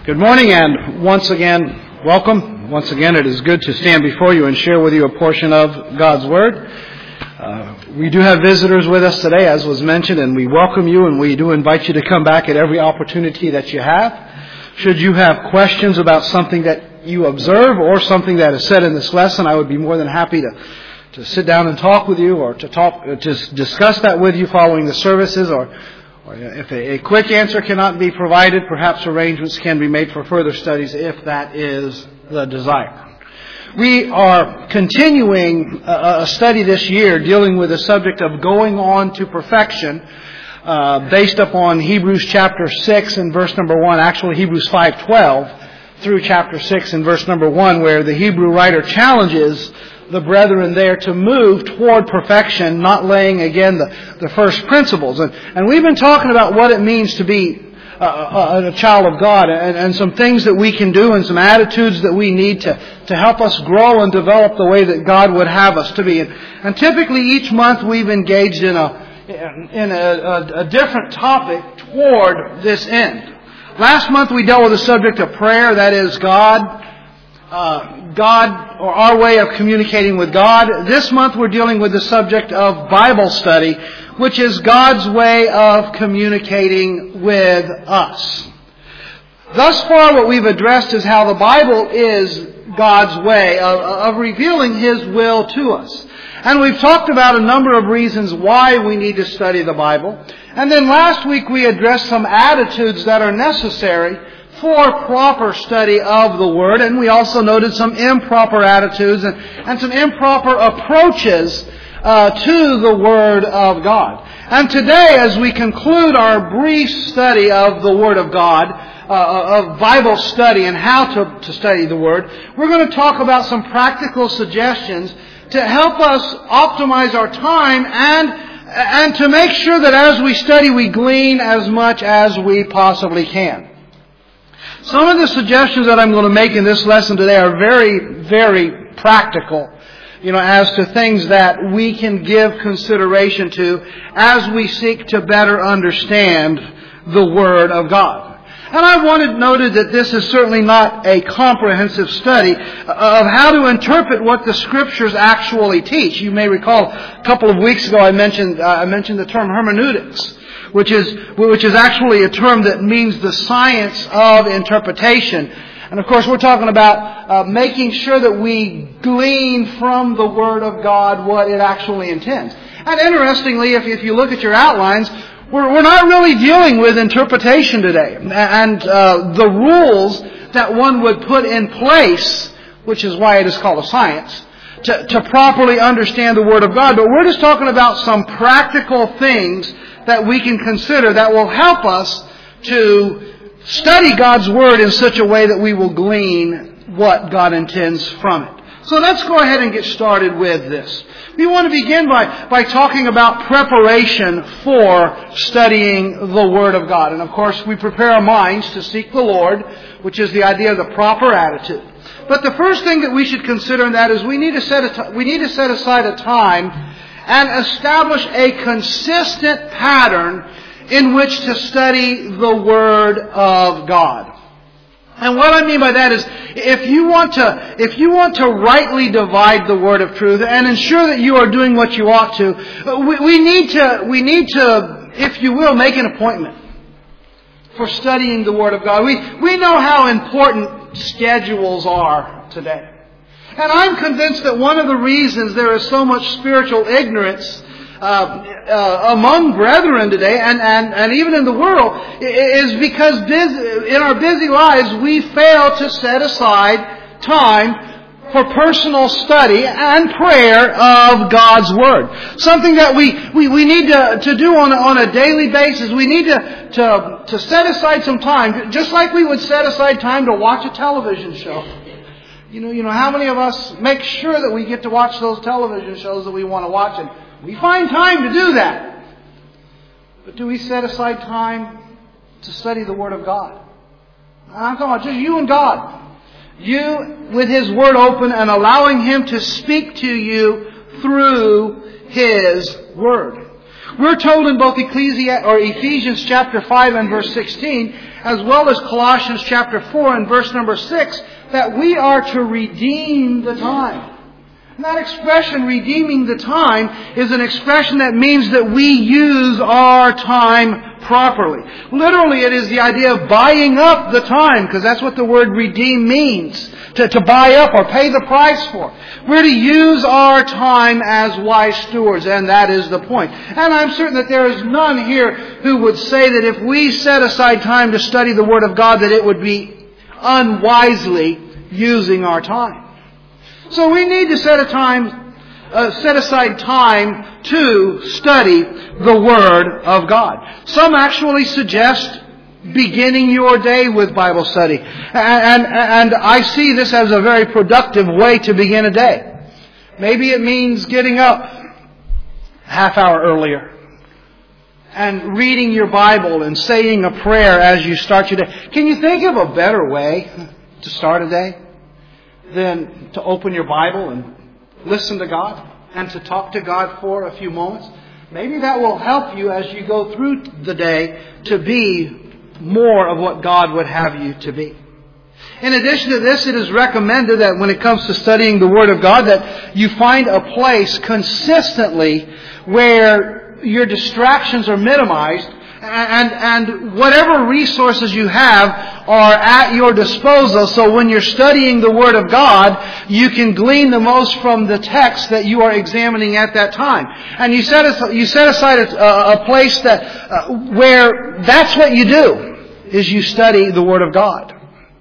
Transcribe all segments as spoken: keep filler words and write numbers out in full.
Good morning, and once again, welcome. Once again, it is good to stand before you and share with you a portion of God's Word. Uh, we do have visitors with us today, as was mentioned, and we welcome you, and we do invite you to come back at every opportunity that you have. Should you have questions about something that you observe or something that is said in this lesson, I would be more than happy to, to sit down and talk with you, or to talk, to discuss that with you following the services, or Or if a, a quick answer cannot be provided, perhaps arrangements can be made for further studies if that is the desire. We are continuing a, a study this year dealing with the subject of going on to perfection, uh, based upon Hebrews chapter six and verse number one, actually Hebrews five twelve through chapter six and verse number one, where the Hebrew writer challenges the brethren there to move toward perfection, not laying again the, the first principles. And, and we've been talking about what it means to be a, a, a child of God, and, and some things that we can do and some attitudes that we need to, to help us grow and develop the way that God would have us to be. And, and typically each month we've engaged in a in a, a, a different topic toward this end. Last month we dealt with the subject of prayer, that is God, Uh, God, or our way of communicating with God. This month we're dealing with the subject of Bible study, which is God's way of communicating with us. Thus far what we've addressed is how the Bible is God's way of, of revealing His will to us. And we've talked about a number of reasons why we need to study the Bible. And then last week we addressed some attitudes that are necessary for proper study of the Word, and we also noted some improper attitudes and, and some improper approaches uh, to the Word of God. And today, as we conclude our brief study of the Word of God, uh, of Bible study and how to, to study the Word, we're going to talk about some practical suggestions to help us optimize our time and, and to make sure that as we study, we glean as much as we possibly can. Some of the suggestions that I'm going to make in this lesson today are very, very practical, you know, as to things that we can give consideration to as we seek to better understand the Word of God. And I wanted noted that this is certainly not a comprehensive study of how to interpret what the Scriptures actually teach. You may recall a couple of weeks ago I mentioned uh, I mentioned the term hermeneutics, which is which is actually a term that means the science of interpretation. And of course we're talking about uh, making sure that we glean from the Word of God what it actually intends. And interestingly, if, if you look at your outlines, we're, we're not really dealing with interpretation today. And uh, the rules that one would put in place, which is why it is called a science, to, to properly understand the Word of God. But we're just talking about some practical things that we can consider that will help us to study God's Word in such a way that we will glean what God intends from it. So let's go ahead and get started with this. We want to begin by, by talking about preparation for studying the Word of God. And of course we prepare our minds to seek the Lord, which is the idea of the proper attitude. But the first thing that we should consider in that is we need to set a, we need to set aside a time and establish a consistent pattern in which to study the Word of God. And what I mean by that is, if you want to, if you want to rightly divide the Word of truth and ensure that you are doing what you ought to, we, we need to, we need to, if you will, make an appointment for studying the Word of God. We, we know how important schedules are today. And I'm convinced that one of the reasons there is so much spiritual ignorance uh, uh, among brethren today, and, and, and even in the world, is because busy, in our busy lives we fail to set aside time for personal study and prayer of God's Word. Something that we, we, we need to, to do on a, on a daily basis. We need to, to, to set aside some time, just like we would set aside time to watch a television show. You know, you know, how many of us make sure that we get to watch those television shows that we want to watch, and we find time to do that. But do we set aside time to study the Word of God? I'm talking about just you and God. You with His Word open and allowing Him to speak to you through His Word. We're told in both Ecclesi- or Ephesians chapter five and verse sixteen, as well as Colossians chapter four and verse number six, that we are to redeem the time. And that expression, redeeming the time, is an expression that means that we use our time properly. Literally, it is the idea of buying up the time, because that's what the word redeem means. To, to buy up or pay the price for. We're to use our time as wise stewards, and that is the point. And I'm certain that there is none here who would say that if we set aside time to study the Word of God, that it would be unwisely using our time. So we need to set a time, uh, set aside time to study the Word of God. Some actually suggest beginning your day with Bible study. And, and, and I see this as a very productive way to begin a day. Maybe it means getting up a half hour earlier and reading your Bible and saying a prayer as you start your day. Can you think of a better way to start a day than to open your Bible and listen to God and to talk to God for a few moments? Maybe that will help you as you go through the day to be more of what God would have you to be. In addition to this, it is recommended that when it comes to studying the Word of God, that you find a place consistently where your distractions are minimized and, and whatever resources you have are at your disposal. So when you're studying the Word of God, you can glean the most from the text that you are examining at that time. And you set, you set aside a, a place that uh, where that's what you do. Is you study the Word of God.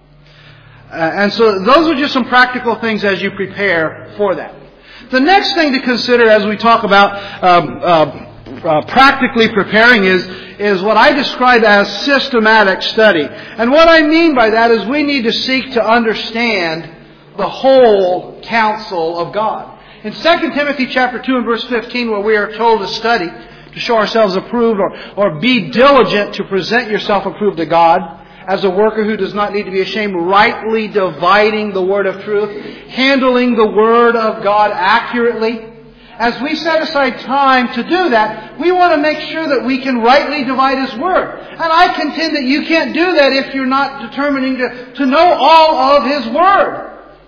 Uh, and so those are just some practical things as you prepare for that. The next thing to consider as we talk about um, uh, uh, practically preparing is, is what I describe as systematic study. And what I mean by that is we need to seek to understand the whole counsel of God. In Second Timothy chapter two and verse fifteen, where we are told to study, to show ourselves approved, or, or be diligent to present yourself approved to God as a worker who does not need to be ashamed, rightly dividing the word of truth, handling the Word of God accurately. As we set aside time to do that, we want to make sure that we can rightly divide His Word. And I contend that you can't do that if you're not determining to, to know all of His Word.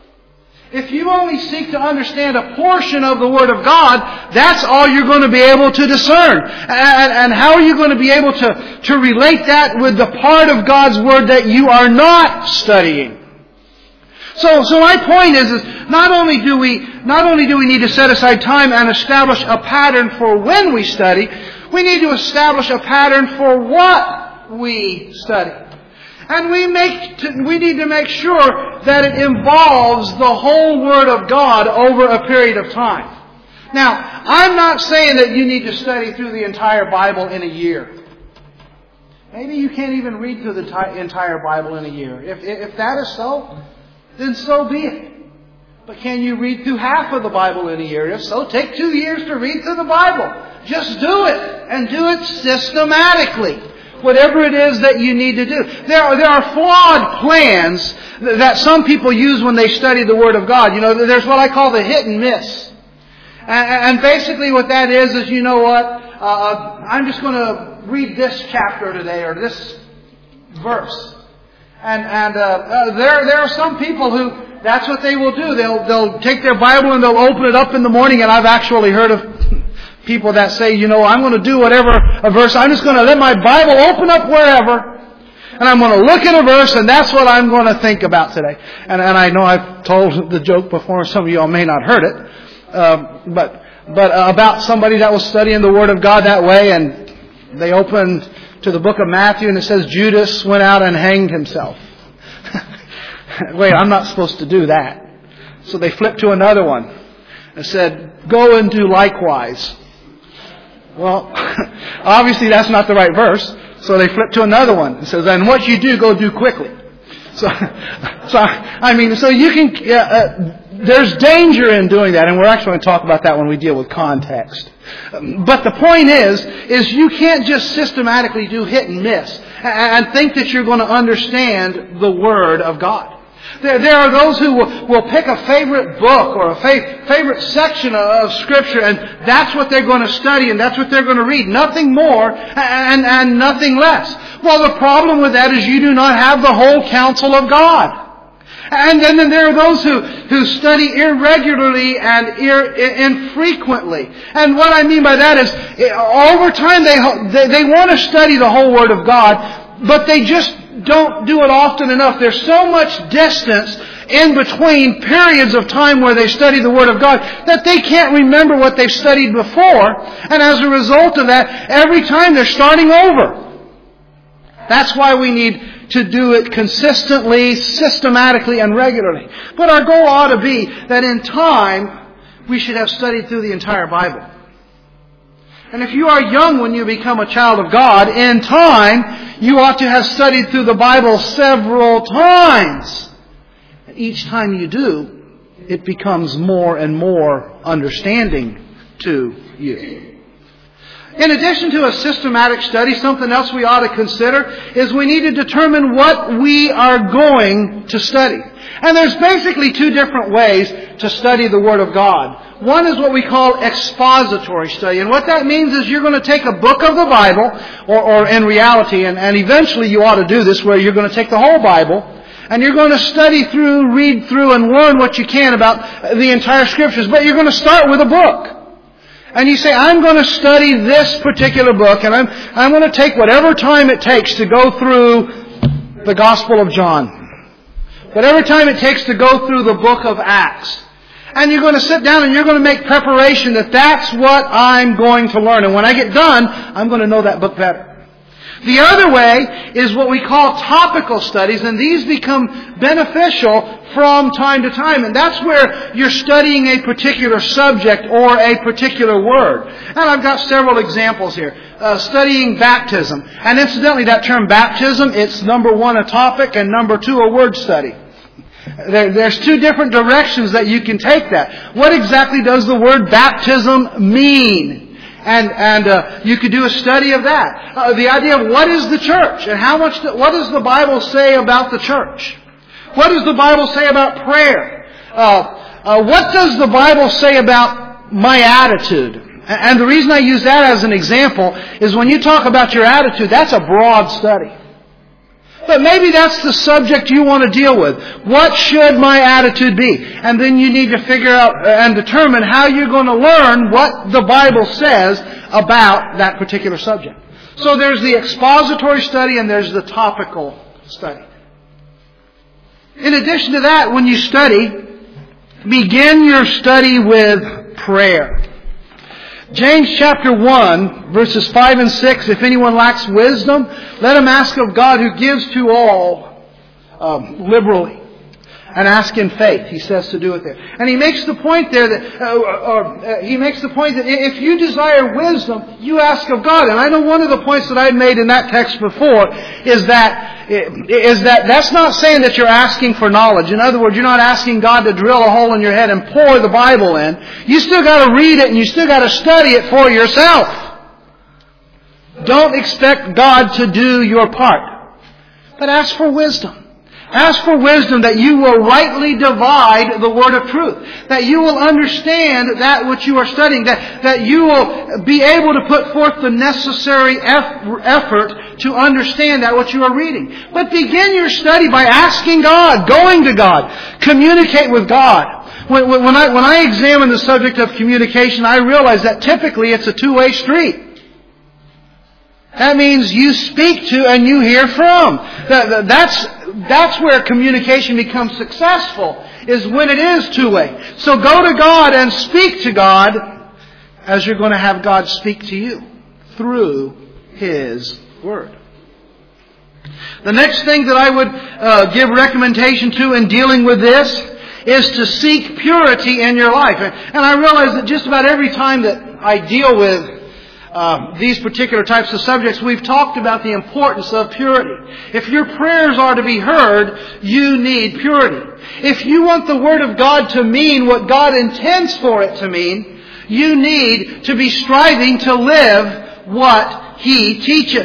If you only seek to understand a portion of the Word of God, that's all you're going to be able to discern. And, and how are you going to be able to, to relate that with the part of God's Word that you are not studying? So, so my point is, is not only do we, not only do we need to set aside time and establish a pattern for when we study, we need to establish a pattern for what we study. And we make to, we need to make sure that it involves the whole Word of God over a period of time. Now, I'm not saying that you need to study through the entire Bible in a year. Maybe you can't even read through the entire Bible in a year. If, if that is so, then so be it. But can you read through half of the Bible in a year? If so, take two years to read through the Bible. Just do it, and do it systematically. Whatever it is that you need to do. There are, there are flawed plans that some people use when they study the Word of God. You know, there's what I call the hit and miss. And, and basically what that is, is you know what? Uh, I'm just going to read this chapter today, or this verse. And, and uh, uh, there, there are some people who, that's what they will do. They'll, they'll take their Bible and they'll open it up in the morning, and I've actually heard of people that say, you know, I'm going to do whatever a verse. I'm just going to let my Bible open up wherever, and I'm going to look at a verse, and that's what I'm going to think about today. And, and I know I've told the joke before. Some of you all may not heard it, um, but but uh, about somebody that was studying the Word of God that way, and they opened to the book of Matthew, and it says Judas went out and hanged himself. Wait, I'm not supposed to do that. So they flipped to another one and said, go and do likewise. Well, obviously that's not the right verse. So they flip to another one. It says, and what you do, go do quickly. So, so I mean, so you can, uh, uh, there's danger in doing that. And we're actually going to talk about that when we deal with context. But the point is, is you can't just systematically do hit and miss and think that you're going to understand the Word of God. There, there are those who will, will pick a favorite book or a fa- favorite section of Scripture, and that's what they're going to study and that's what they're going to read. Nothing more and, and nothing less. Well, the problem with that is you do not have the whole counsel of God. And then there are those who, who study irregularly and ir, infrequently. And what I mean by that is, over time they, they, they want to study the whole Word of God, but they just don't do it often enough. There's so much distance in between periods of time where they study the Word of God that they can't remember what they've studied before. And as a result of that, every time they're starting over. That's why we need to do it consistently, systematically, and regularly. But our goal ought to be that in time, we should have studied through the entire Bible. And if you are young when you become a child of God, in time, you ought to have studied through the Bible several times. And each time you do, it becomes more and more understanding to you. In addition to a systematic study, something else we ought to consider is we need to determine what we are going to study. And there's basically two different ways to study the Word of God. One is what we call expository study. And what that means is you're going to take a book of the Bible, or, or in reality, and, and eventually you ought to do this, where you're going to take the whole Bible, and you're going to study through, read through, and learn what you can about the entire Scriptures. But you're going to start with a book. And you say, I'm going to study this particular book, and I'm, I'm going to take whatever time it takes to go through the Gospel of John. Whatever time it takes to go through the book of Acts. And you're going to sit down and you're going to make preparation that that's what I'm going to learn. And when I get done, I'm going to know that book better. The other way is what we call topical studies, and these become beneficial from time to time. And that's where you're studying a particular subject or a particular word. And I've got several examples here. Uh, studying baptism. And incidentally, that term baptism, it's number one a topic and number two a word study. There, there's two different directions that you can take that. What exactly does the word baptism mean? And and uh, you could do a study of that. Uh, the idea of what is the church and how much. The, what does the Bible say about the church? What does the Bible say about prayer? Uh, uh, what does the Bible say about my attitude? And the reason I use that as an example is when you talk about your attitude, that's a broad study. But maybe that's the subject you want to deal with. What should my attitude be? And then you need to figure out and determine how you're going to learn what the Bible says about that particular subject. So there's the expository study and there's the topical study. In addition to that, when you study, begin your study with prayer. James chapter one, verses five and six, if anyone lacks wisdom, let him ask of God who gives to all um, liberally. And ask in faith, he says to do it there. And he makes the point there that, uh, or, uh, he makes the point that if you desire wisdom, you ask of God. And I know one of the points that I made in that text before is that, is that that's not saying that you're asking for knowledge. In other words, you're not asking God to drill a hole in your head and pour the Bible in. You still got to read it and you still got to study it for yourself. Don't expect God to do your part. But ask for wisdom. Ask for wisdom that you will rightly divide the word of truth. That you will understand that which you are studying. That, that you will be able to put forth the necessary effort to understand that which you are reading. But begin your study by asking God, going to God, communicate with God. When, when, I, when I examine the subject of communication, I realize that typically it's a two-way street. That means you speak to and you hear from. That's, that's where communication becomes successful, is when it is two-way. So go to God and speak to God as you're going to have God speak to you through His Word. The next thing that I would uh, give recommendation to in dealing with this is to seek purity in your life. And I realize that just about every time that I deal with Uh, these particular types of subjects, we've talked about the importance of purity. If your prayers are to be heard, you need purity. If you want the Word of God to mean what God intends for it to mean, you need to be striving to live what He teaches.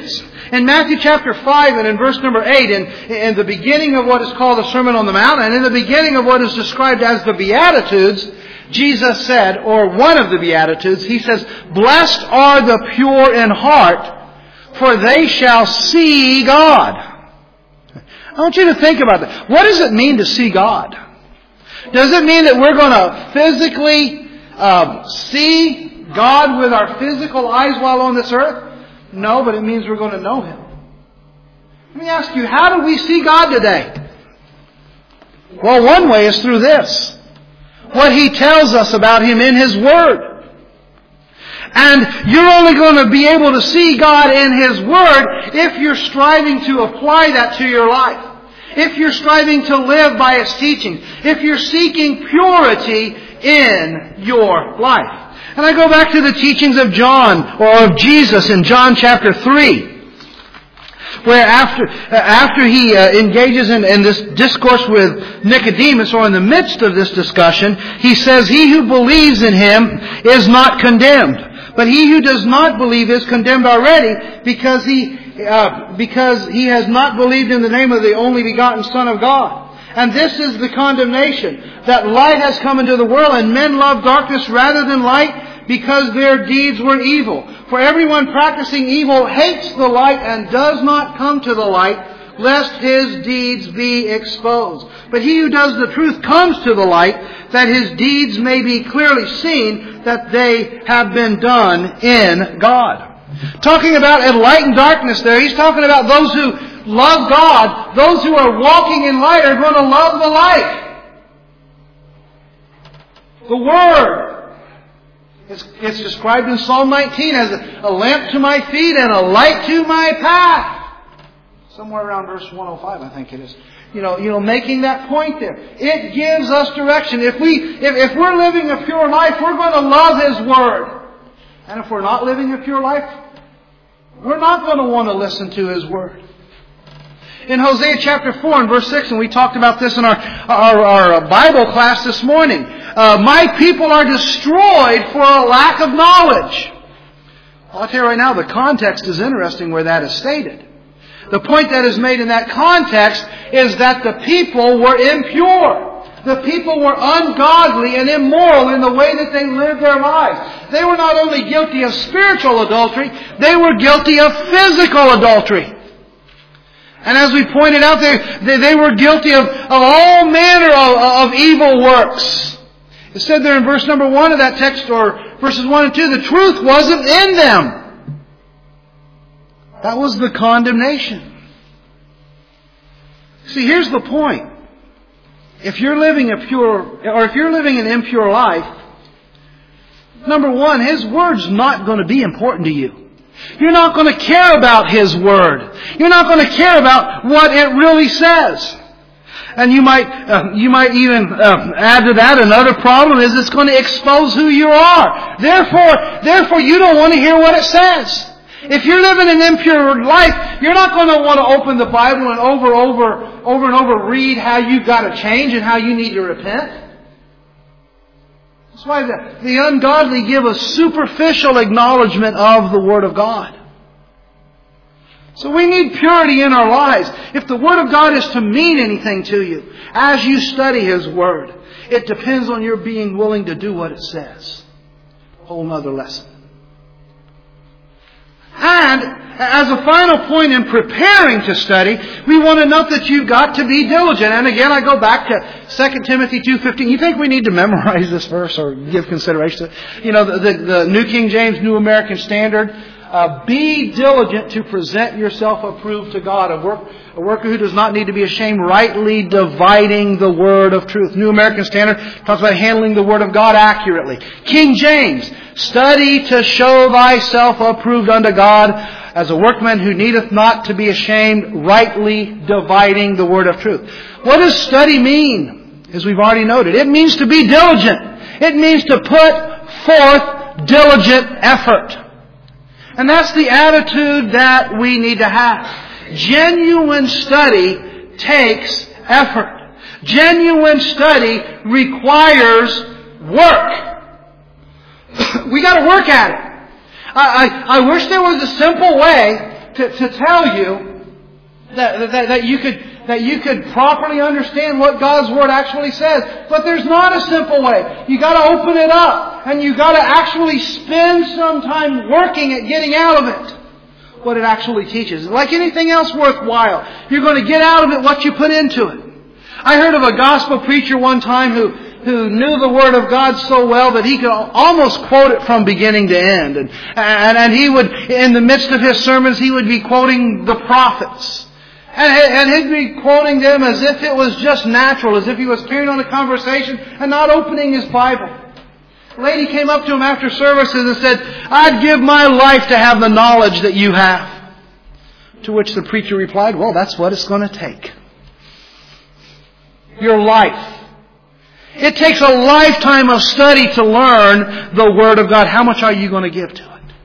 In Matthew chapter five and in verse number eight, in, in the beginning of what is called the Sermon on the Mount, and in the beginning of what is described as the Beatitudes, Jesus said, or one of the Beatitudes, He says, "Blessed are the pure in heart, for they shall see God." I want you to think about that. What does it mean to see God? Does it mean that we're going to physically um, see God with our physical eyes while on this earth? No, but it means we're going to know Him. Let me ask you, how do we see God today? Well, one way is through this. What He tells us about Him in His Word. And you're only going to be able to see God in His Word if you're striving to apply that to your life. If you're striving to live by His teaching. If you're seeking purity in your life. And I go back to the teachings of John, or of Jesus in John chapter three. Where after after He uh, engages in, in this discourse with Nicodemus, or in the midst of this discussion, He says, "He who believes in Him is not condemned. But he who does not believe is condemned already, because he uh, because he has not believed in the name of the only begotten Son of God. And this is the condemnation, that light has come into the world, and men love darkness rather than light, because their deeds were evil. For everyone practicing evil hates the light and does not come to the light, lest his deeds be exposed. But he who does the truth comes to the light, that his deeds may be clearly seen, that they have been done in God." Talking about enlightened darkness there, he's talking about those who love God, those who are walking in light are going to love the light. The Word. It's, it's described in Psalm nineteen as a, a lamp to my feet and a light to my path. Somewhere around verse one oh five, I think it is. You know, you know, making that point there. It gives us direction. If we, if, if we're living a pure life, we're going to love His Word. And if we're not living a pure life, we're not going to want to listen to His Word. In Hosea chapter four and verse six, and we talked about this in our, our, our Bible class this morning. Uh, my people are destroyed for a lack of knowledge. Well, I'll tell you right now, the context is interesting where that is stated. The point that is made in that context is that the people were impure. The people were ungodly and immoral in the way that they lived their lives. They were not only guilty of spiritual adultery, they were guilty of physical adultery. And as we pointed out, they, they, they were guilty of, of all manner of, of evil works. It said there in verse number one of that text, or verses one and two, the truth wasn't in them. That was the condemnation. See, here's the point. If you're living a pure, or if you're living an impure life, number one, His Word's not going to be important to you. You're not going to care about His Word. You're not going to care about what it really says. And you might, uh, you might even uh, add to that another problem is it's going to expose who you are. Therefore, therefore, you don't want to hear what it says. If you're living an impure life, you're not going to want to open the Bible and over, over, over and over read how you've got to change and how you need to repent. That's why the, the ungodly give a superficial acknowledgement of the Word of God. So we need purity in our lives. If the Word of God is to mean anything to you as you study His Word, it depends on your being willing to do what it says. A whole other lesson. And as a final point in preparing to study, we want to note that you've got to be diligent. And again, I go back to Second Timothy two fifteen. You think we need to memorize this verse or give consideration to it? You know, the, the, the New King James, New American Standard. Uh, be diligent to present yourself approved to God. A, work, a worker who does not need to be ashamed, rightly dividing the word of truth. New American Standard talks about handling the Word of God accurately. King James, study to show thyself approved unto God as a workman who needeth not to be ashamed, rightly dividing the word of truth. What does study mean? As we've already noted, it means to be diligent. It means to put forth diligent effort. And that's the attitude that we need to have. Genuine study takes effort. Genuine study requires work. We got to work at it. I, I, I wish there was a simple way to, to tell you that, that, that you could that you could properly understand what God's Word actually says. But there's not a simple way. You got to open it up, and you got to actually spend some time working at getting out of it what it actually teaches. Like anything else worthwhile, you're going to get out of it what you put into it. I heard of a gospel preacher one time who who knew the Word of God so well that he could almost quote it from beginning to end. And, and, and he would, in the midst of his sermons, he would be quoting the prophets. And, and he'd be quoting them as if it was just natural, as if he was carrying on a conversation and not opening his Bible. A lady came up to him after services and said, "I'd give my life to have the knowledge that you have." To which the preacher replied, "Well, that's what it's going to take. Your life. It takes a lifetime of study to learn the Word of God. How much are you going to give to it?"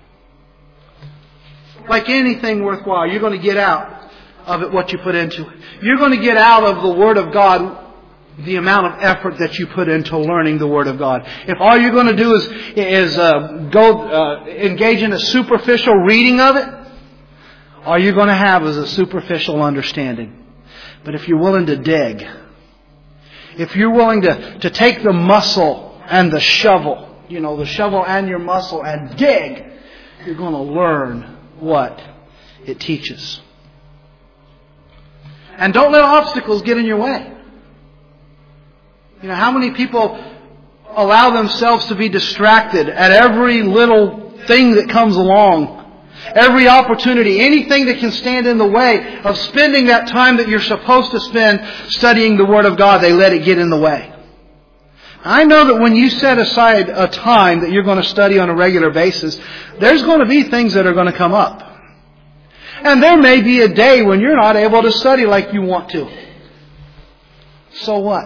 Like anything worthwhile, you're going to get out of it what you put into it. You're going to get out of the Word of God the amount of effort that you put into learning the Word of God. If all you're going to do is is uh, go uh, engage in a superficial reading of it, all you're going to have is a superficial understanding. But if you're willing to dig, if you're willing to, to take the muscle and the shovel, you know, the shovel and your muscle and dig, you're going to learn what it teaches. And don't let obstacles get in your way. You know, how many people allow themselves to be distracted at every little thing that comes along? Every opportunity, anything that can stand in the way of spending that time that you're supposed to spend studying the Word of God, they let it get in the way. I know that when you set aside a time that you're going to study on a regular basis, there's going to be things that are going to come up. And there may be a day when you're not able to study like you want to. So what?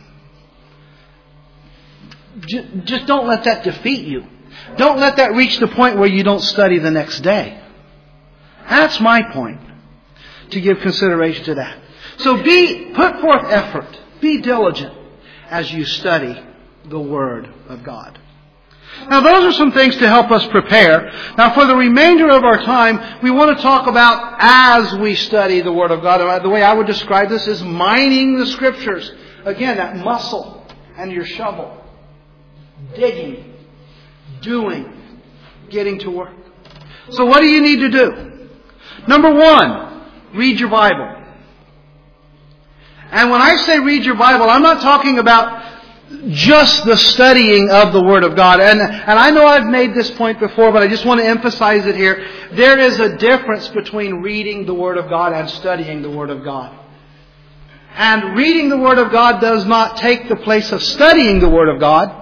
Just don't let that defeat you. Don't let that reach the point where you don't study the next day. That's my point, to give consideration to that. So be, put forth effort. Be diligent as you study the Word of God. Now those are some things to help us prepare. Now for the remainder of our time, we want to talk about as we study the Word of God. The way I would describe this is mining the Scriptures. Again, that muscle and your shovel. Digging, doing, getting to work. So what do you need to do? Number one, read your Bible. And when I say read your Bible, I'm not talking about just the studying of the Word of God. And, and I know I've made this point before, but I just want to emphasize it here. There is a difference between reading the Word of God and studying the Word of God. And reading the Word of God does not take the place of studying the Word of God.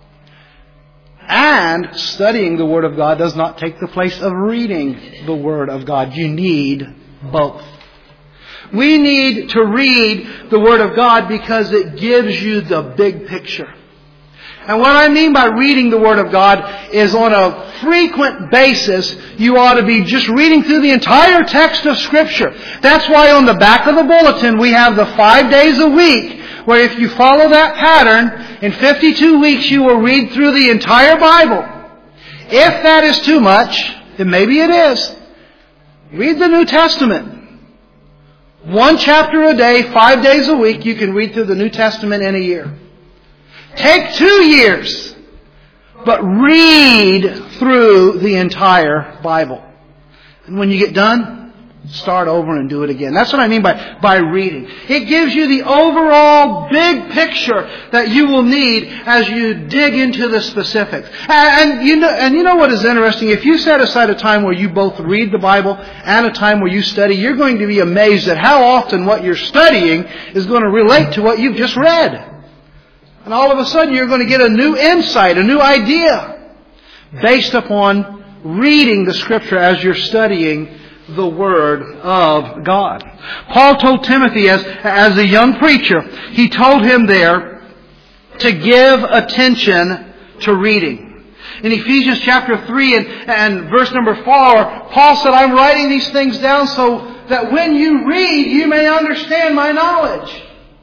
And studying the Word of God does not take the place of reading the Word of God. You need both. We need to read the Word of God because it gives you the big picture. And what I mean by reading the Word of God is on a frequent basis, you ought to be just reading through the entire text of Scripture. That's why on the back of the bulletin we have the five days a week, where if you follow that pattern, in fifty-two weeks you will read through the entire Bible. If that is too much, then maybe it is. Read the New Testament. One chapter a day, five days a week, you can read through the New Testament in a year. Take two years, but read through the entire Bible. And when you get done, start over and do it again. That's what I mean by, by reading. It gives you the overall big picture that you will need as you dig into the specifics. And, and, you know, and you know what is interesting? If you set aside a time where you both read the Bible and a time where you study, you're going to be amazed at how often what you're studying is going to relate to what you've just read. And all of a sudden you're going to get a new insight, a new idea, based upon reading the Scripture as you're studying the Word of God. Paul told Timothy as, as a young preacher, he told him there to give attention to reading. In Ephesians chapter three and, and verse number four, Paul said, I'm writing these things down so that when you read, you may understand my knowledge.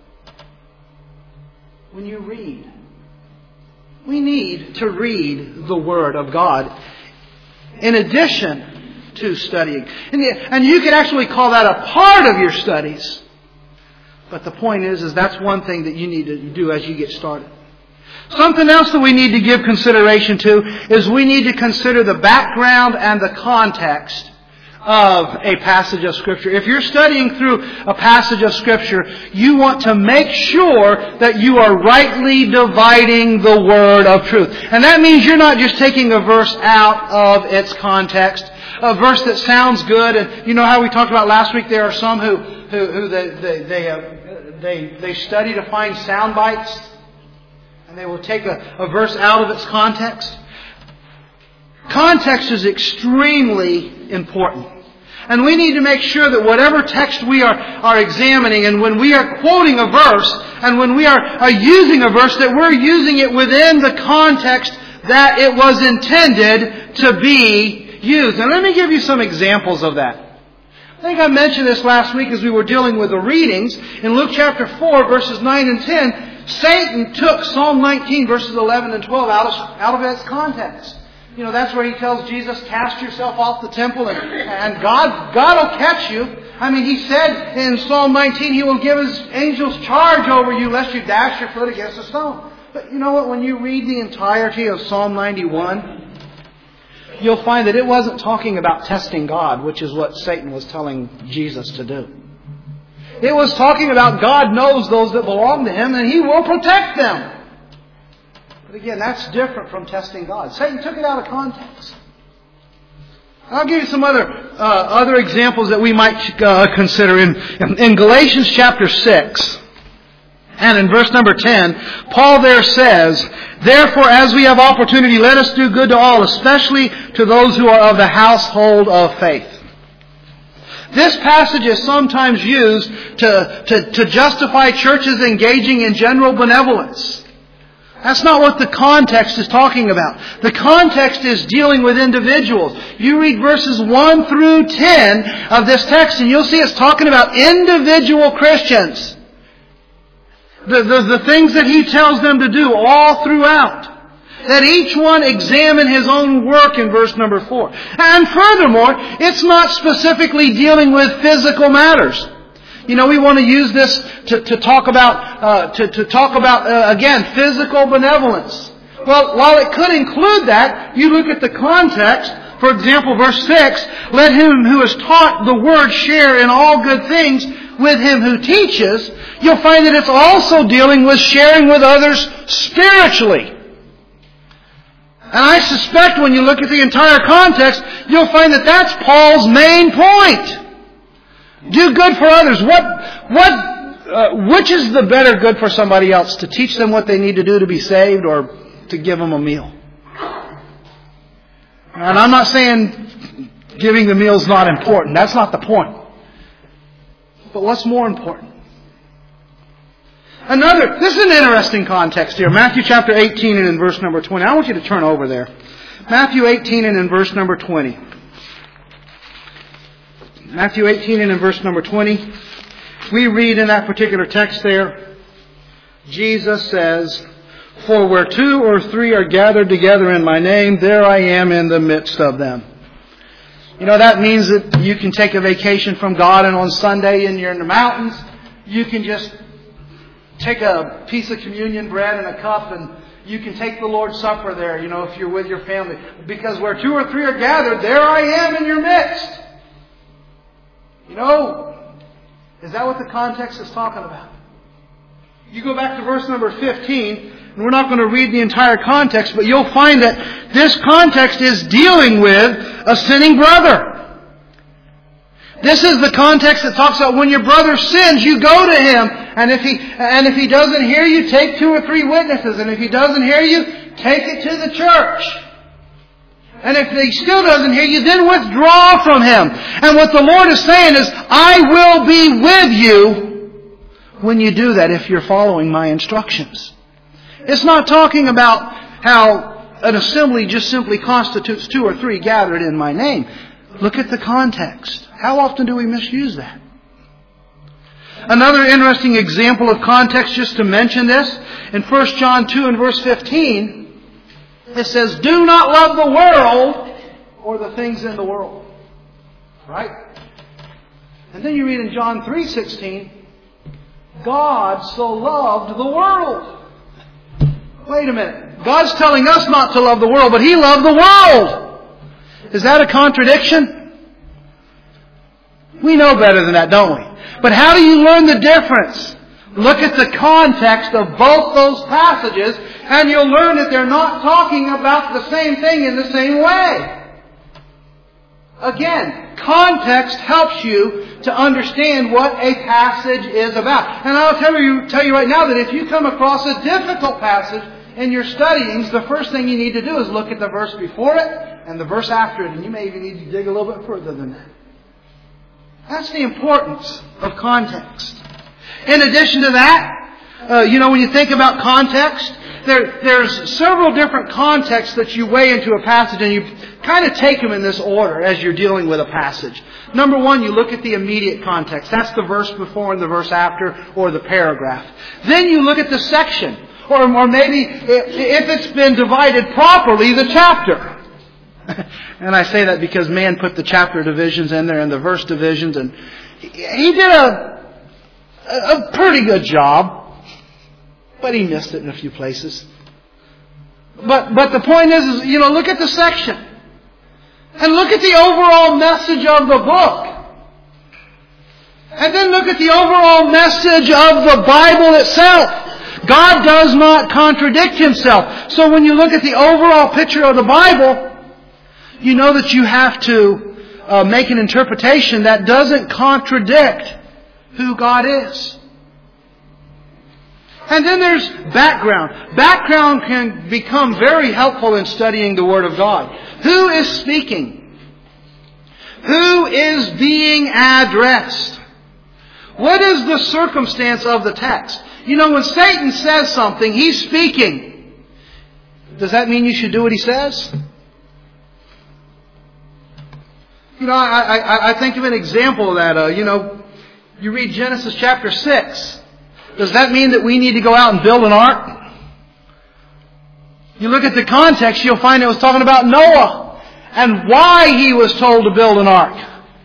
When you read. We need to read the Word of God. In addition to studying. And, and you could actually call that a part of your studies. But the point is, is that's one thing that you need to do as you get started. Something else that we need to give consideration to is we need to consider the background and the context of a passage of Scripture. If you're studying through a passage of Scripture, you want to make sure that you are rightly dividing the word of truth. And that means you're not just taking a verse out of its context, a verse that sounds good. And you know how we talked about last week, there are some who who, who they they they, uh, they they study to find sound bites, and they will take a, a verse out of its context. Context is extremely important. And we need to make sure that whatever text we are, are examining, and when we are quoting a verse, and when we are, are using a verse, that we're using it within the context that it was intended to be used. And let me give you some examples of that. I think I mentioned this last week as we were dealing with the readings. In Luke chapter four, verses nine and ten, Satan took Psalm nineteen, verses eleven and twelve out of, out of its context. You know, that's where he tells Jesus, cast yourself off the temple and, and God, God will catch you. I mean, he said in Psalm nineteen, He will give His angels charge over you lest you dash your foot against a stone. But you know what? When you read the entirety of Psalm ninety-one, you'll find that it wasn't talking about testing God, which is what Satan was telling Jesus to do. It was talking about God knows those that belong to Him and He will protect them. But again, that's different from testing God. Satan took it out of context. I'll give you some other uh, other examples that we might uh, consider. In, in Galatians chapter six and in verse number ten, Paul there says, therefore, as we have opportunity, let us do good to all, especially to those who are of the household of faith. This passage is sometimes used to, to, to justify churches engaging in general benevolence. That's not what the context is talking about. The context is dealing with individuals. You read verses one through ten of this text and you'll see it's talking about individual Christians. The, the, the things that he tells them to do all throughout. That each one examine his own work in verse number four. And furthermore, it's not specifically dealing with physical matters. You know, we want to use this to, to talk about, uh, to, to talk about, uh, again, physical benevolence. Well, while it could include that, you look at the context. For example, verse six, let him who is taught the word share in all good things with him who teaches. You'll find that it's also dealing with sharing with others spiritually. And I suspect when you look at the entire context, you'll find that that's Paul's main point. Do good for others. What, what, uh, which is the better good for somebody else? To teach them what they need to do to be saved or to give them a meal? And I'm not saying giving the meal is not important. That's not the point. But what's more important? Another, this is an interesting context here. Matthew chapter eighteen and in verse number twenty. I want you to turn over there. Matthew eighteen and in verse number twenty. Matthew eighteen and in verse number twenty, we read in that particular text there, Jesus says, for where two or three are gathered together in my name, there I am in the midst of them. You know, that means that you can take a vacation from God and on Sunday and you're in the mountains, you can just take a piece of communion bread and a cup and you can take the Lord's Supper there, you know, if you're with your family. Because where two or three are gathered, there I am in your midst. You know, is that what the context is talking about? You go back to verse number fifteen, and we're not going to read the entire context, but you'll find that this context is dealing with a sinning brother. This is the context that talks about when your brother sins, you go to him, and if he and if he doesn't hear you, take two or three witnesses, and if he doesn't hear you, take it to the church. And if he still doesn't hear you, then withdraw from him. And what the Lord is saying is, I will be with you when you do that, if you're following my instructions. It's not talking about how an assembly just simply constitutes two or three gathered in my name. Look at the context. How often do we misuse that? Another interesting example of context, just to mention this, in First John two and verse fifteen, it says, do not love the world or the things in the world. Right? And then you read in John three sixteen, God so loved the world. Wait a minute. God's telling us not to love the world, but He loved the world. Is that a contradiction? We know better than that, don't we? But how do you learn the difference? Look at the context of both those passages, and you'll learn that they're not talking about the same thing in the same way. Again, context helps you to understand what a passage is about. And I'll tell you, tell you right now that if you come across a difficult passage in your studyings, the first thing you need to do is look at the verse before it and the verse after it. And you may even need to dig a little bit further than that. That's the importance of context. In addition to that, uh, you know, when you think about context, there, there's several different contexts that you weigh into a passage, and you kind of take them in this order as you're dealing with a passage. Number one, you look at the immediate context. That's the verse before and the verse after, or the paragraph. Then you look at the section, or, or maybe, if it's been divided properly, the chapter. And I say that because man put the chapter divisions in there and the verse divisions, and he did a, a pretty good job, but he missed it in a few places. But but the point is, is, you know, look at the section. And look at the overall message of the book. And then look at the overall message of the Bible itself. God does not contradict Himself. So when you look at the overall picture of the Bible, you know that you have to uh, make an interpretation that doesn't contradict who God is. And then there's background. Background can become very helpful in studying the Word of God. Who is speaking? Who is being addressed? What is the circumstance of the text? You know, when Satan says something, he's speaking. Does that mean you should do what he says? You know, I, I, I think of an example of that. Uh, you know, you read Genesis chapter six. Does that mean that we need to go out and build an ark? You look at the context, you'll find it was talking about Noah and why he was told to build an ark.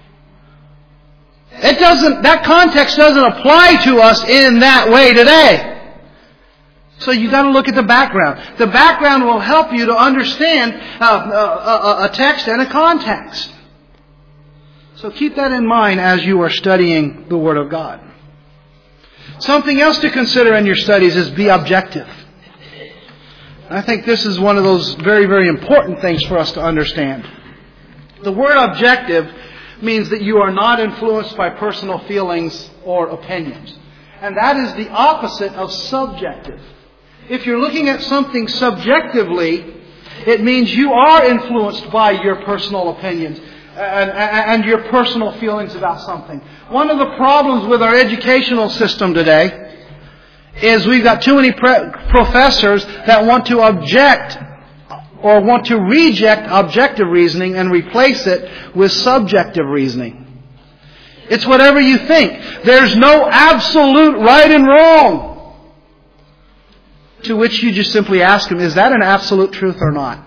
It doesn't, that context doesn't apply to us in that way today. So you've got to look at the background. The background will help you to understand uh, a, a, a text and a context. So keep that in mind as you are studying the Word of God. Something else to consider in your studies is be objective. I think this is one of those very, very important things for us to understand. The word objective means that you are not influenced by personal feelings or opinions. And that is the opposite of subjective. If you're looking at something subjectively, it means you are influenced by your personal opinions and, and your personal feelings about something. One of the problems with our educational system today is we've got too many pre- professors that want to object or want to reject objective reasoning and replace it with subjective reasoning. It's whatever you think. There's no absolute right and wrong. To which you just simply ask them, is that an absolute truth or not?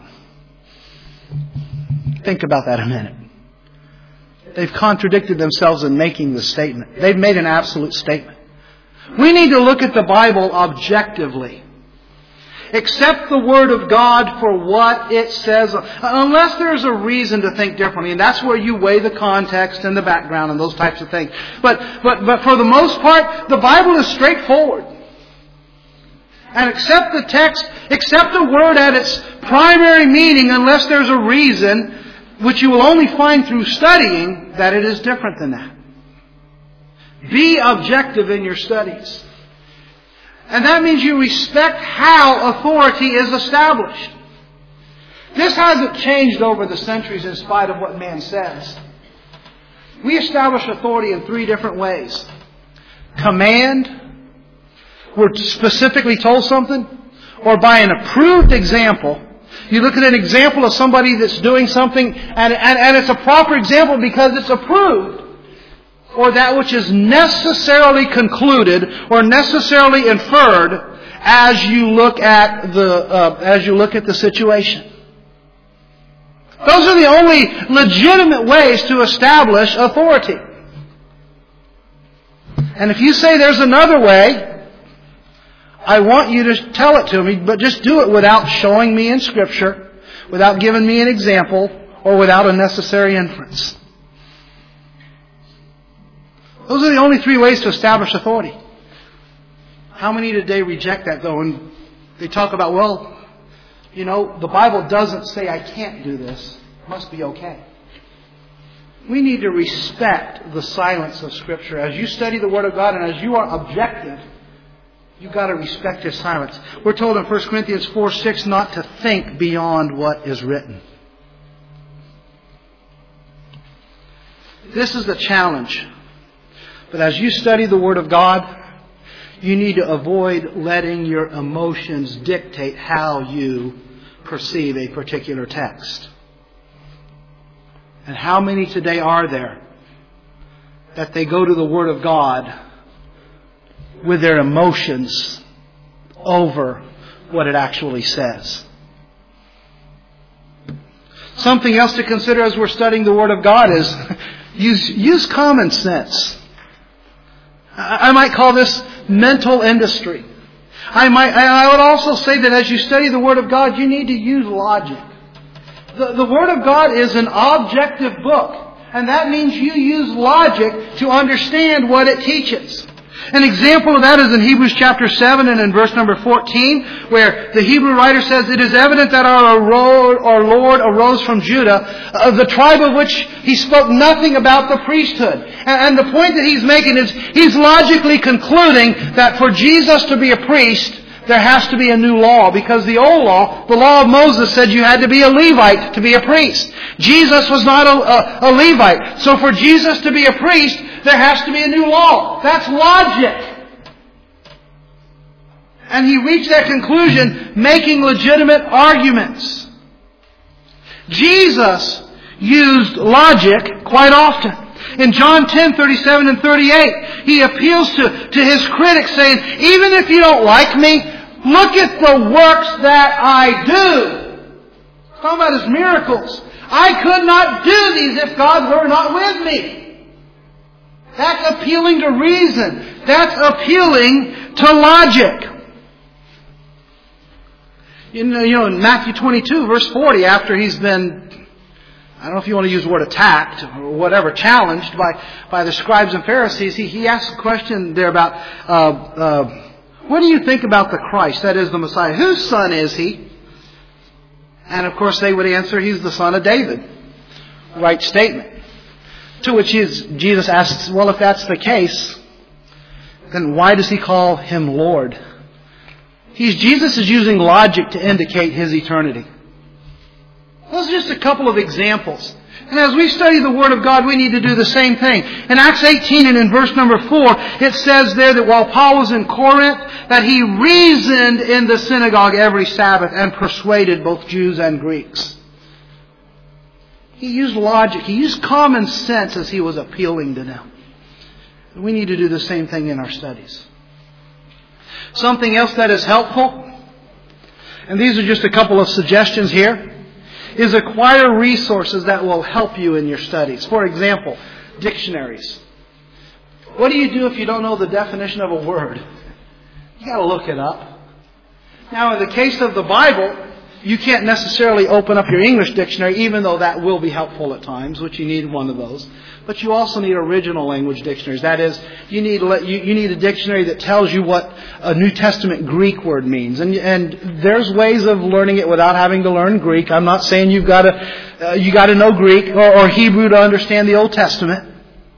Think about that a minute. They've contradicted themselves in making the statement. They've made an absolute statement. We need to look at the Bible objectively. Accept the Word of God for what it says, unless there's a reason to think differently. And that's where you weigh the context and the background and those types of things. But, but, but for the most part, the Bible is straightforward. And accept the text, accept the Word at its primary meaning, unless there's a reason, which you will only find through studying, that it is different than that. Be objective in your studies. And that means you respect how authority is established. This hasn't changed over the centuries in spite of what man says. We establish authority in three different ways. Command, we're specifically told something, or by an approved example. You look at an example of somebody that's doing something, and, and, and it's a proper example because it's approved. Or that which is necessarily concluded or necessarily inferred as you look at the uh, as you look at the situation. Those are the only legitimate ways to establish authority. And if you say there's another way, I want you to tell it to me, but just do it without showing me in Scripture, without giving me an example, or without a necessary inference. Those are the only three ways to establish authority. How many today reject that, though, and they talk about, well, you know, the Bible doesn't say I can't do this. It must be okay. We need to respect the silence of Scripture. As you study the Word of God and as you are objective, you've got to respect His silence. We're told in First Corinthians four six not to think beyond what is written. This is the challenge. But as you study the Word of God, you need to avoid letting your emotions dictate how you perceive a particular text. And how many today are there that they go to the Word of God with their emotions over what it actually says? Something else to consider as we're studying the Word of God is use, use common sense. I might call this mental industry. I might, I would also say that as you study the Word of God, you need to use logic. The, the Word of God is an objective book, and that means you use logic to understand what it teaches. An example of that is in Hebrews chapter seven and in verse number fourteen, where the Hebrew writer says, "It is evident that our Lord arose from Judah, of the tribe of which He spoke nothing about the priesthood." And the point that he's making is, he's logically concluding that for Jesus to be a priest, there has to be a new law, because the old law, the law of Moses, said you had to be a Levite to be a priest. Jesus was not a, a, a Levite. So for Jesus to be a priest, there has to be a new law. That's logic. And he reached that conclusion making legitimate arguments. Jesus used logic quite often. In John ten, thirty-seven and thirty-eight, He appeals to, to His critics saying, even if you don't like me, look at the works that I do. He's talking about His miracles. I could not do these if God were not with me. That's appealing to reason. That's appealing to logic. You know, you know, in Matthew twenty-two, verse forty, after He's been, I don't know if you want to use the word attacked or whatever, challenged by, by the scribes and Pharisees, he, he asks a question there about, uh, uh, what do you think about the Christ, that is the Messiah? Whose son is He? And of course they would answer, He's the son of David. Right statement. To which Jesus asks, well, if that's the case, then why does He call Him Lord? He's, Jesus is using logic to indicate His eternity. Those are just a couple of examples. And as we study the Word of God, we need to do the same thing. In Acts eighteen and in verse number four, it says there that while Paul was in Corinth, that he reasoned in the synagogue every Sabbath and persuaded both Jews and Greeks. He used logic. He used common sense as he was appealing to them. We need to do the same thing in our studies. Something else that is helpful, and these are just a couple of suggestions here, is acquire resources that will help you in your studies. For example, dictionaries. What do you do if you don't know the definition of a word? You got to look it up. Now, in the case of the Bible, you can't necessarily open up your English dictionary, even though that will be helpful at times, which you need one of those. But you also need original language dictionaries. That is, you need you, you need a dictionary that tells you what a New Testament Greek word means. And and there's ways of learning it without having to learn Greek. I'm not saying you've got to uh, you got to know Greek or, or Hebrew to understand the Old Testament.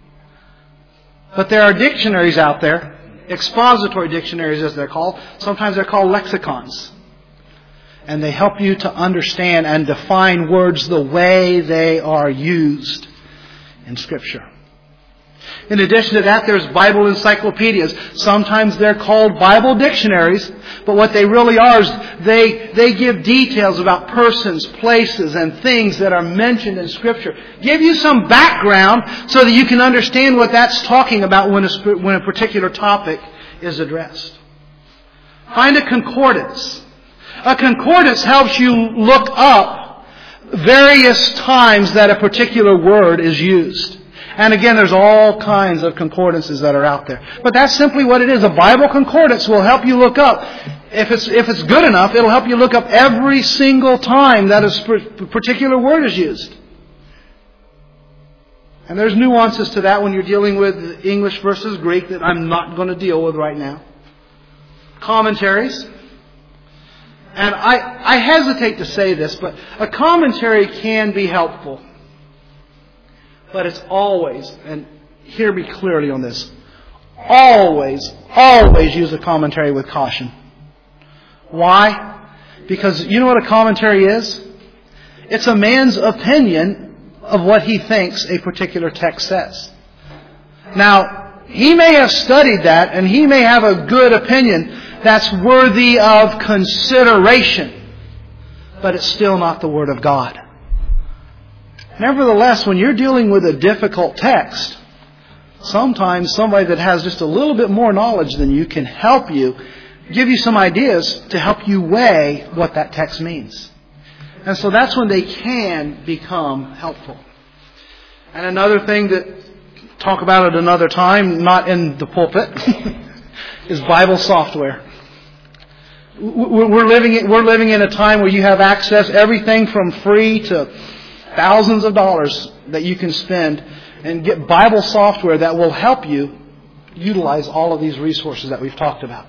But there are dictionaries out there, expository dictionaries as they're called. Sometimes they're called lexicons. And they help you to understand and define words the way they are used in Scripture. In addition to that, there's Bible encyclopedias. Sometimes they're called Bible dictionaries, but what they really are is they, they give details about persons, places, and things that are mentioned in Scripture. Give you some background so that you can understand what that's talking about when a, when a particular topic is addressed. Find a concordance. A concordance helps you look up various times that a particular word is used. And again, there's all kinds of concordances that are out there. But that's simply what it is. A Bible concordance will help you look up. If it's, if it's good enough, it'll help you look up every single time that a particular word is used. And there's nuances to that when you're dealing with English versus Greek that I'm not going to deal with right now. Commentaries. And I, I hesitate to say this, but a commentary can be helpful. But it's always, and hear me clearly on this, always, always use a commentary with caution. Why? Because you know what a commentary is? It's a man's opinion of what he thinks a particular text says. Now, he may have studied that, and he may have a good opinion that's worthy of consideration, but it's still not the Word of God. Nevertheless, when you're dealing with a difficult text, sometimes somebody that has just a little bit more knowledge than you can help you, give you some ideas to help you weigh what that text means. And so that's when they can become helpful. And another thing that, talk about it another time, not in the pulpit, is Bible software. We're living, we're living in a time where you have access everything from free to thousands of dollars that you can spend and get Bible software that will help you utilize all of these resources that we've talked about.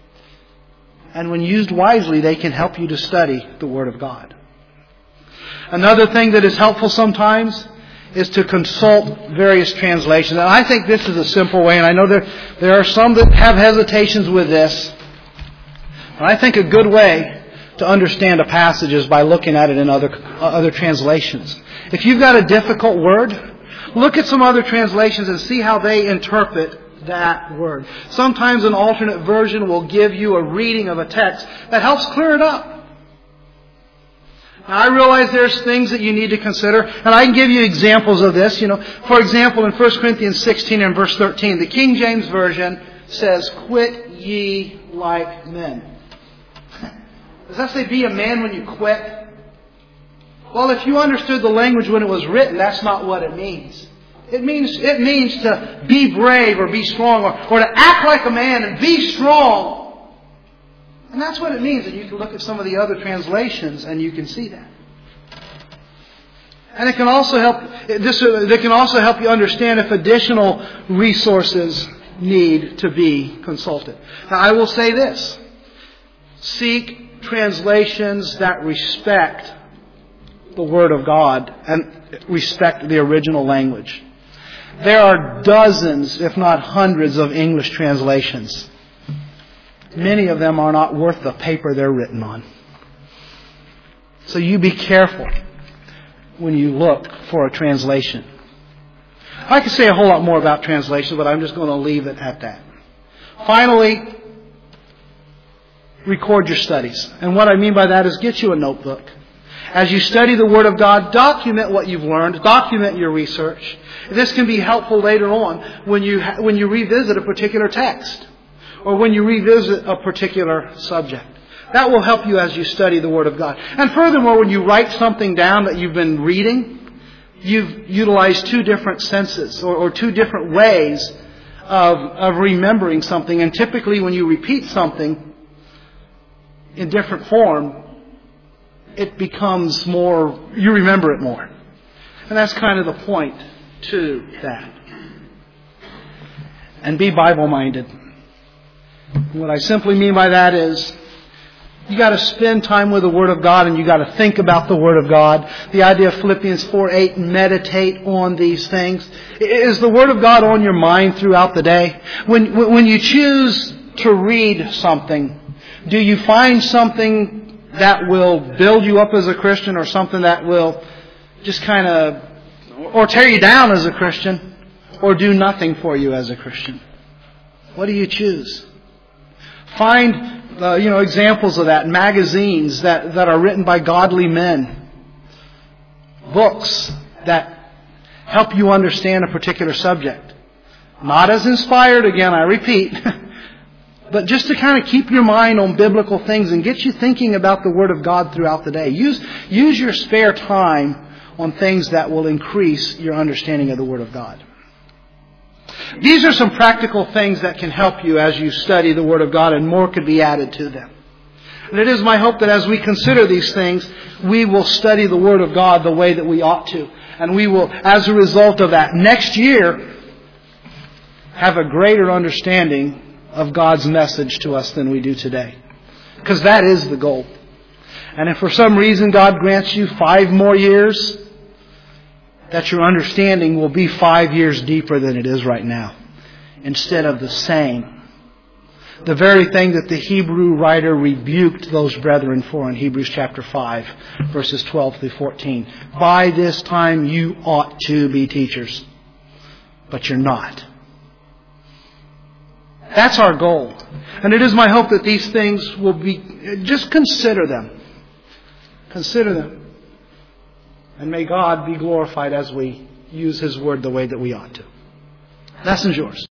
And when used wisely, they can help you to study the Word of God. Another thing that is helpful sometimes is to consult various translations. And I think this is a simple way, and I know there, there are some that have hesitations with this. But I think a good way to understand a passage is by looking at it in other, other translations. If you've got a difficult word, look at some other translations and see how they interpret that word. Sometimes an alternate version will give you a reading of a text that helps clear it up. Now, I realize there's things that you need to consider, and I can give you examples of this. You know, for example, in First Corinthians sixteen and verse thirteen, the King James Version says, "Quit ye like men." Does that say be a man when you quit? Well, if you understood the language when it was written, that's not what it means. It means it means to be brave or be strong, or, or to act like a man and be strong. And that's what it means. And you can look at some of the other translations and you can see that. And it can also help. This it can also help you understand if additional resources need to be consulted. Now, I will say this: seek translations that respect the Word of God and respect the original language. There are dozens, if not hundreds, of English translations. Many of them are not worth the paper they're written on. So you be careful when you look for a translation. I could say a whole lot more about translation, but I'm just going to leave it at that. Finally, record your studies. And what I mean by that is get you a notebook. As you study the Word of God, document what you've learned. Document your research. This can be helpful later on when you when you revisit a particular text or when you revisit a particular subject. That will help you as you study the Word of God. And furthermore, when you write something down that you've been reading, you've utilized two different senses or, or two different ways of, of remembering something. And typically when you repeat something in different form, it becomes more, you remember it more. And that's kind of the point to that. And be Bible-minded. What I simply mean by that is you got to spend time with the Word of God and you got to think about the Word of God. The idea of Philippians four eight, meditate on these things. Is the Word of God on your mind throughout the day? When, when you choose to read something, do you find something that will build you up as a Christian or something that will just kind of, or tear you down as a Christian, or do nothing for you as a Christian? What do you choose? Find, uh, you know, examples of that. Magazines that, that are written by godly men. Books that help you understand a particular subject. Not as inspired, again, I repeat, but just to kind of keep your mind on biblical things and get you thinking about the Word of God throughout the day. Use, use your spare time on things that will increase your understanding of the Word of God. These are some practical things that can help you as you study the Word of God, and more could be added to them. And it is my hope that as we consider these things, we will study the Word of God the way that we ought to. And we will, as a result of that, next year, have a greater understanding of God's message to us than we do today. Because that is the goal. And if for some reason God grants you five more years, that your understanding will be five years deeper than it is right now, instead of the same. The very thing that the Hebrew writer rebuked those brethren for in Hebrews chapter five, verses twelve through fourteen. By this time you ought to be teachers, but you're not. That's our goal. And it is my hope that these things will be, just consider them. Consider them. And may God be glorified as we use His Word the way that we ought to. Lesson's yours.